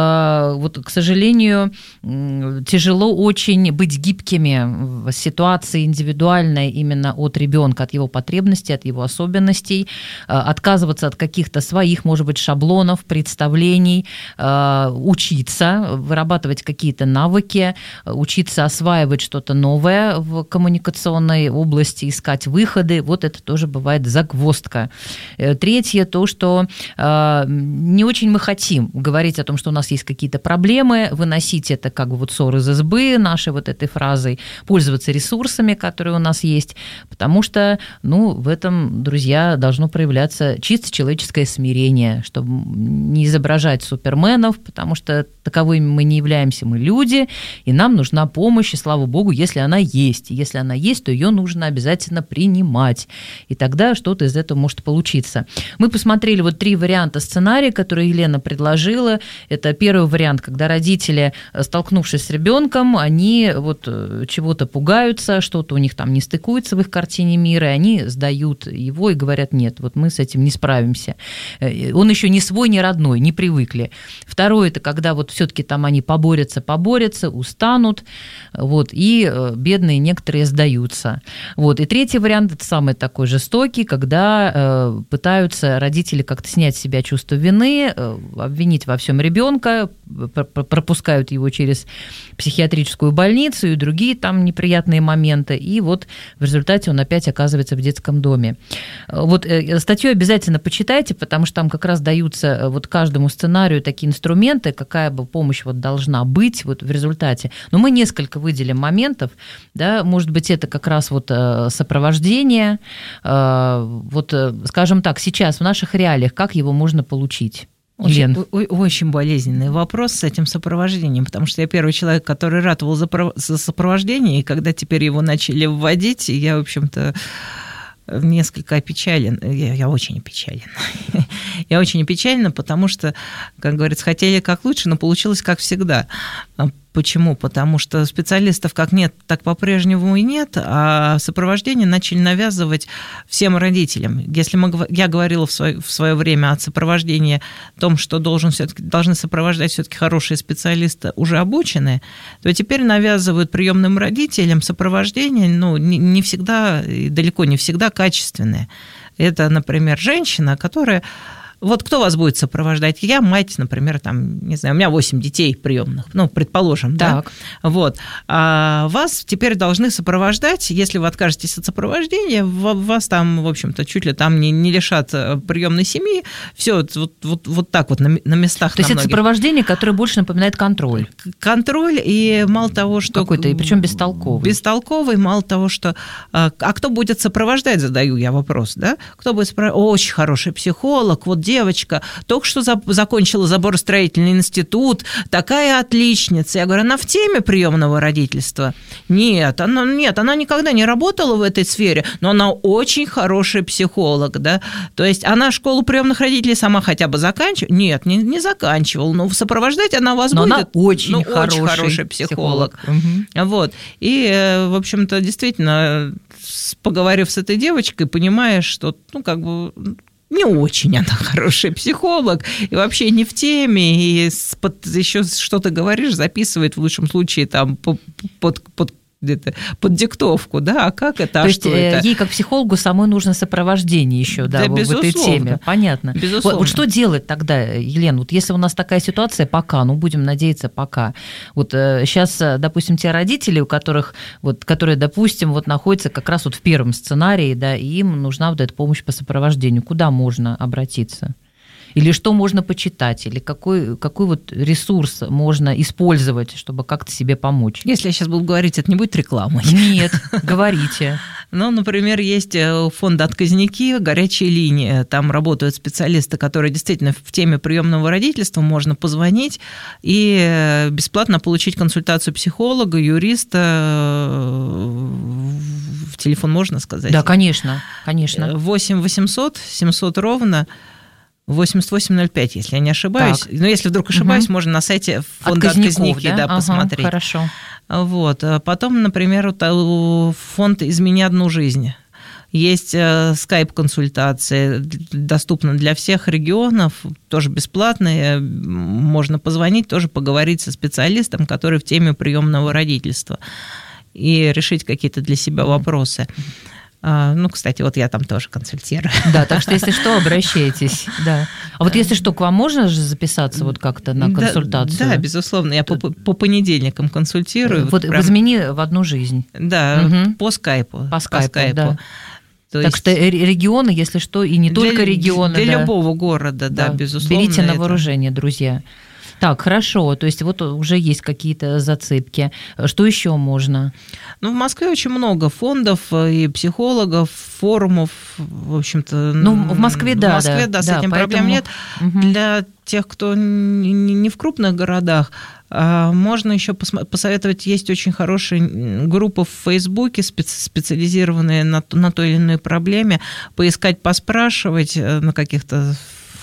к сожалению, тяжело очень быть гибкими в ситуации индивидуальной именно от ребенка, от его потребностей, от его особенностей, отказываться от каких-то своих, может быть, шаблонов, представлений, учиться, вырабатывать какие-то навыки, учиться осваивать что-то новое в коммуникационной области, искать выходы. Вот это тоже бывает загвоздка. Третье, то, что не очень мы хотим говорить о том, что у нас есть какие-то проблемы, выносить это как бы ссор из избы нашей этой фразой, пользоваться ресурсами, которые у нас есть, потому что, в этом, друзья, должно проявляться чисто человеческое смирение, чтобы не изображать суперменов, потому что таковыми мы не являемся, мы люди, и нам нужна помощь, и слава богу, если она есть. И если она есть, то ее нужно обязательно принимать, и тогда что-то из этого может получиться. Мы посмотрели 3 варианта сценария, которые Елена предложила. Это первый вариант, когда родители, столкнувшись с ребенком, они чего-то пугаются, что-то у них там не стыкуется в их картине мира, и они сдают его и говорят: нет, мы с этим не справимся. Он еще не свой, не родной, не привыкли. Второе – это когда все-таки там они поборются, устанут, и бедные некоторые сдаются. И третий вариант – это самый такой жестокий, когда пытаются родители как-то снять с себя чувство вины, обвинить во всем ребенка, пропускают его через психиатрическую больницу и другие там неприятные моменты, и в результате он опять оказывается в детском доме. Статью обязательно почитайте, потому что там как раз даются каждому сценарию такие инструменты, какая бы помощь должна быть в результате. Но мы несколько выделим моментов, да, может быть, это как раз сопровождение, скажем так, сейчас в наших реалиях, как его можно получить? Очень болезненный вопрос с этим сопровождением, потому что я первый человек, который ратовал за сопровождение, и когда теперь его начали вводить, я, в общем-то, несколько опечален. Я очень опечален. Я очень опечалена, потому что, как говорится, хотели как лучше, но получилось как всегда. Почему? Потому что специалистов как нет, так по-прежнему и нет, а сопровождение начали навязывать всем родителям. Если я говорила в свое время о сопровождении, о том, что должны сопровождать все-таки хорошие специалисты, уже обученные, то теперь навязывают приемным родителям сопровождение, не всегда, далеко не всегда качественное. Это, например, женщина, которая... Кто вас будет сопровождать? Я мать, например, не знаю, у меня 8 детей приемных, предположим, так. Да? А вас теперь должны сопровождать, если вы откажетесь от сопровождения, вас там, в общем-то, чуть ли там не лишат приемной семьи, все так на местах. То есть это сопровождение, которое больше напоминает контроль. Контроль, и мало того, что... Какой-то, и причем бестолковый. Бестолковый, мало того, что... А кто будет сопровождать, задаю я вопрос, да? Кто будет сопровождать? Очень хороший психолог, девочка только что закончила заборостроительный институт, такая отличница. Я говорю, она в теме приемного родительства? Нет, она никогда не работала в этой сфере, но она очень хороший психолог, да. То есть она школу приемных родителей сама хотя бы заканчивала? Нет, не заканчивала, но сопровождать она вас но будет. Она очень хороший психолог. Угу. И, в общем-то, действительно, поговорив с этой девочкой, понимаешь, что, не очень она хороший психолог, и вообще не в теме, и еще что-то говоришь, записывает в лучшем случае там под диктовку, да, а как это, то есть это? Ей как психологу самой нужно сопровождение еще, да, в этой теме. Понятно. Безусловно. Что делать тогда, Елена, если у нас такая ситуация пока, будем надеяться пока. Сейчас, допустим, те родители, которые, допустим, находятся как раз в первом сценарии, да, и им нужна эта помощь по сопровождению, куда можно обратиться? Или что можно почитать, или какой ресурс можно использовать, чтобы как-то себе помочь? Если я сейчас буду говорить, это не будет рекламой. Нет, говорите. Ну, например, есть фонд «Отказники», горячая линия. Там работают специалисты, которые действительно в теме приемного родительства. Можно позвонить и бесплатно получить консультацию психолога, юриста. В телефон можно сказать? Да, конечно, конечно. 8 800 700 ровно 8805, если я не ошибаюсь. Так. Но если вдруг ошибаюсь, можно на сайте фонда «Отказники» посмотреть. Хорошо. Вот. Потом, например, фонд «Измени одну жизнь». Есть скайп-консультации, доступны для всех регионов, тоже бесплатные. Можно позвонить, тоже поговорить со специалистом, который в теме приемного родительства, и решить какие-то для себя вопросы. Ну, кстати, вот я там тоже консультирую. Да, так что, если что, обращайтесь. Да. А вот если что, к вам можно же записаться вот как-то на консультацию? Да, безусловно. Я по понедельникам консультирую. Вот прям... «Измени в одну жизнь». Да, по скайпу. По скайпу, да. То так есть... что регионы, если что, и не только регионы. Для любого города, да, безусловно. Берите на вооружение, друзья. Так, хорошо, то есть вот уже есть какие-то зацепки. Что еще можно? Ну, в Москве очень много фондов и психологов, форумов, в общем-то. Ну, в Москве, да. В Москве, да, с этим проблем нет. Для тех, кто не в крупных городах, можно еще посоветовать, есть очень хорошие группы в Фейсбуке, специализированные на той или иной проблеме, поискать, поспрашивать на каких-то...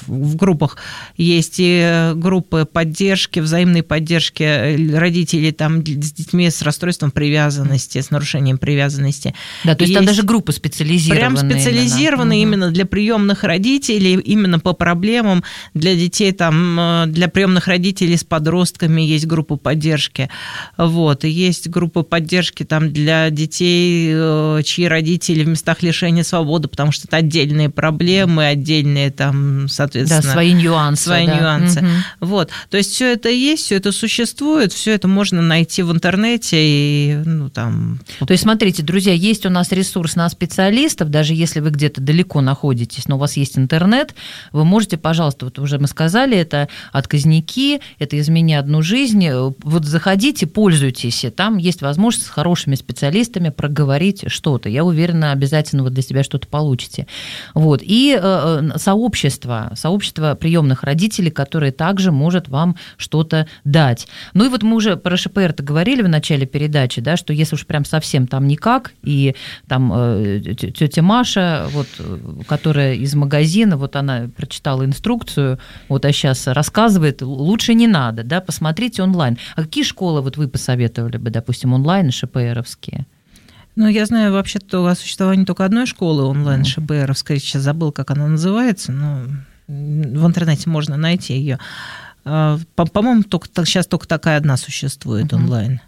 В группах есть и группы поддержки, взаимной поддержки родителей там, с детьми с расстройством привязанности, с нарушением привязанности. Да, то есть там даже группы специализированные. Прям специализированные именно для приемных родителей, именно по проблемам для детей, там, для приемных родителей с подростками есть группа поддержки. Вот. И есть группа поддержки там, для детей, чьи родители в местах лишения свободы, потому что это отдельные проблемы, отдельные там, соответственно, да, свои нюансы. Угу. Вот. То есть все это есть, все это существует, все это можно найти в интернете. И, ну, там... То есть, смотрите, друзья, есть у нас ресурс на специалистов, даже если вы где-то далеко находитесь, но у вас есть интернет, вы можете, пожалуйста, вот уже мы сказали, это «Отказники», это «Измени одну жизнь», вот заходите, пользуйтесь, там есть возможность с хорошими специалистами проговорить что-то. Я уверена, обязательно вы для себя что-то получите. Вот. И сообщество приемных родителей, которые также может вам что-то дать. Ну и вот мы уже про ШПР-то говорили в начале передачи, да, что если уж прям совсем там никак, и там тетя Маша, вот, которая из магазина, вот она прочитала инструкцию, вот, а сейчас рассказывает, лучше не надо, да, посмотрите онлайн. А какие школы вот вы посоветовали бы, допустим, онлайн и ШПРовские? Ну, я знаю вообще-то о существовании только одной школы онлайн ШПРовской, сейчас забыл, как она называется, но в интернете можно найти ее. По-моему, сейчас только такая одна существует онлайн.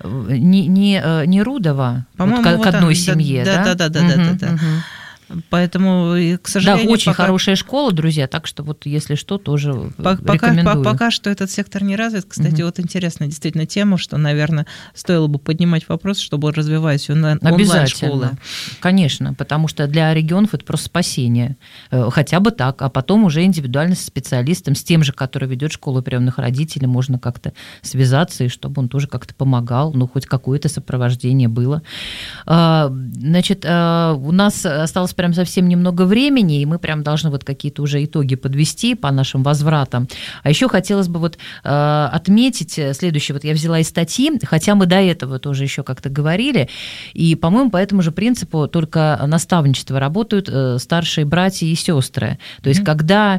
Не Рудова, по-моему, вот к одной семье, да? Да. Поэтому, к сожалению... Да, очень хорошая школа, друзья, так что вот если что, тоже рекомендую. Пока что этот сектор не развит. Кстати, вот интересная действительно тема, что, наверное, стоило бы поднимать вопрос, чтобы развивать онлайн-школы. Конечно, потому что для регионов это просто спасение. Хотя бы так, а потом уже индивидуально со специалистом, с тем же, который ведет школу приемных родителей, можно как-то связаться, и чтобы он тоже как-то помогал, ну, хоть какое-то сопровождение было. Значит, у нас осталось прям совсем немного времени, и мы прям должны вот какие-то уже итоги подвести по нашим возвратам. А еще хотелось бы вот отметить следующее. Вот я взяла из статьи, хотя мы до этого тоже еще как-то говорили, и, по-моему, по этому же принципу только наставничество работают старшие братья и сестры. То есть когда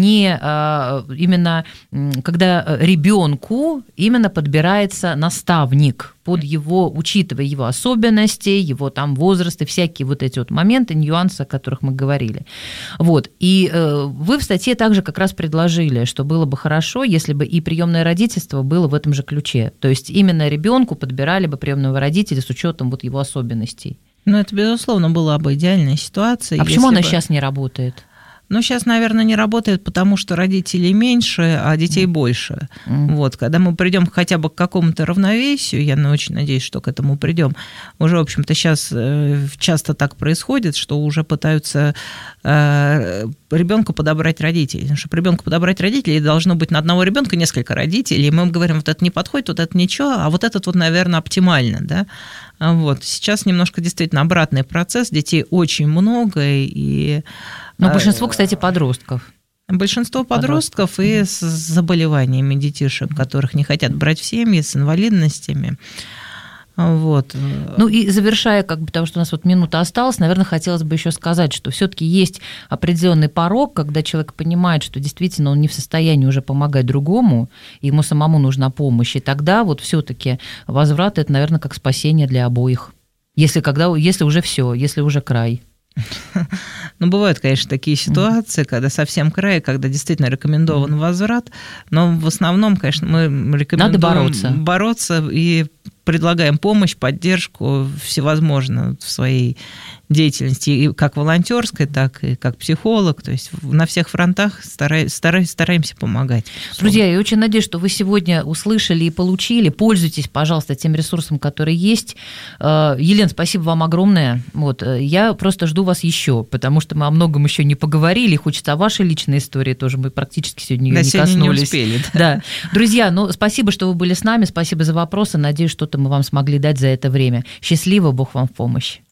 именно когда ребенку именно подбирается наставник, учитывая его особенности, его там возраст и всякие вот эти вот моменты, нюансы, о которых мы говорили. Вот. И вы в статье также как раз предложили, что было бы хорошо, если бы и приемное родительство было в этом же ключе. То есть именно ребенку подбирали бы приемного родителя с учетом вот его особенностей. Ну, это, безусловно, была бы идеальная ситуация. А почему она сейчас не работает? Ну, сейчас, наверное, не работает, потому что родителей меньше, а детей больше. Вот, когда мы придем хотя бы к какому-то равновесию, я очень надеюсь, что к этому придем. Уже, в общем-то, сейчас часто так происходит, что уже пытаются ребенку подобрать родителей. Потому что ребенку подобрать родителей должно быть на одного ребенка несколько родителей. И мы говорим, вот это не подходит, вот это ничего, а вот этот вот, наверное, оптимально. Да? Вот. Сейчас немножко действительно обратный процесс. Детей очень много. Но большинство, кстати, подростков. Большинство подростков и с заболеваниями детишек, которых не хотят брать в семьи, с инвалидностями. Вот. Ну и завершая, потому что у нас вот минута осталась, наверное, хотелось бы еще сказать, что все-таки есть определенный порог, когда человек понимает, что действительно он не в состоянии уже помогать другому, ему самому нужна помощь, и тогда вот все-таки возврат – это, наверное, как спасение для обоих, если уже все, если уже край. Ну, бывают, конечно, такие ситуации, когда совсем край, когда действительно рекомендован возврат, но в основном, конечно, мы рекомендуем бороться и предлагаем помощь, поддержку всевозможную в своей деятельности, и как волонтерской, так и как психолог, то есть на всех фронтах стараемся помогать. Друзья, я очень надеюсь, что вы сегодня услышали и получили. Пользуйтесь, пожалуйста, тем ресурсом, который есть. Елена, спасибо вам огромное. Вот, я просто жду вас еще, потому что мы о многом еще не поговорили. Хочется о вашей личной истории тоже. Мы практически сегодня ее не коснулись. Не успели. Да. Друзья, спасибо, что вы были с нами. Спасибо за вопросы. Надеюсь, что-то мы вам смогли дать за это время. Счастливо, Бог вам в помощь.